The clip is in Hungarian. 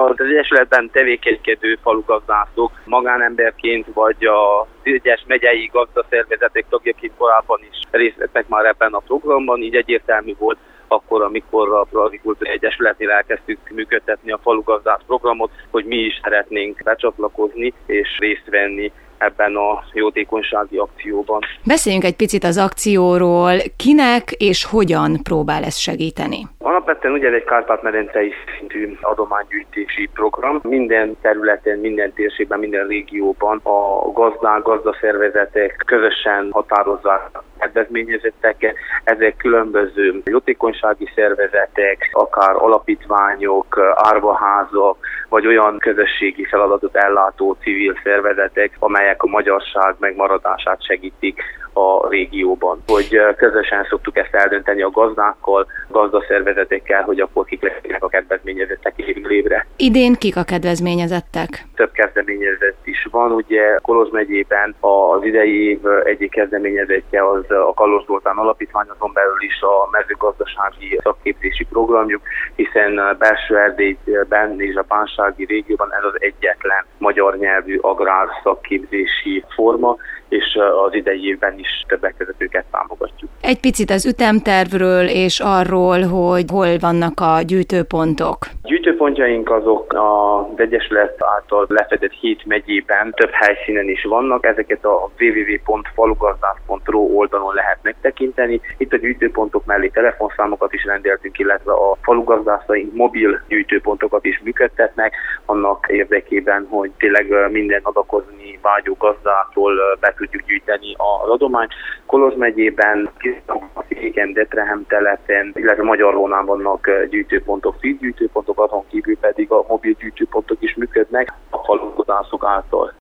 Az egyesületben tevékenykedő falugazdászok magánemberként vagy az egyes megyei gazdaszervezetek tagjaként korábban is részt vettek már ebben a programban, így egyértelmű volt akkor, amikor a Floricultúra Egyesületnél elkezdtük működtetni a falugazdász programot, hogy mi is szeretnénk becsatlakozni és részt venni ebben a jótékonysági akcióban. Beszéljünk egy picit az akcióról, kinek és hogyan próbál ez segíteni? Alapvetően ugye egy kárpát-medencei szintű adománygyűjtési program. Minden területen, minden térségben, minden régióban a gazdák, gazdaszervezetek közösen határozzák kedvezményezetteket. Ezek különböző jótékonysági szervezetek, akár alapítványok, árvaházak, vagy olyan közösségi feladatot ellátó civil szervezetek, amelyek a magyarság megmaradását segítik a régióban. Hogy közösen szoktuk ezt eldönteni a gazdákkal, gazdaszervezetekkel, hogy akkor kik lesznek a kedvezményezettek évről évre. Idén kik a kedvezményezettek? Több kezdeményezett is van. Ugye Kolozs megyében az idei év egyik kezdeményezettje az a Kalóz Zoltán Alapítvány, azon belül is a mezőgazdasági szakképzési programjuk, hiszen Belső-Erdélyben és a bánsági régióban ez az egyetlen magyar nyelvű agrár szakképzési forma, és az idei évben is többek között őket támogatjuk. Egy picit az ütemtervről és arról, hogy hol vannak a gyűjtőpontok. Gyűjtőpontjaink azok az Egyesület által lefedett 7 megyében több helyszínen is vannak, ezeket a www.falugazdász.ro oldalon lehet megtekinteni. Itt a gyűjtőpontok mellé telefonszámokat is rendeltünk, illetve a falugazdászai mobil gyűjtőpontokat is működtetnek, annak érdekében, hogy tényleg minden adakozni vágyó gazdától be tudjuk gyűjteni az adományt. Kolozs megyében, Széken, Detrehem telepen, illetve Magyarlónán vannak gyűjtőpontok, fízgyűjtőpontok, azon kívül pedig a mobil gyűjtőpontok is működnek a falugazdászok által.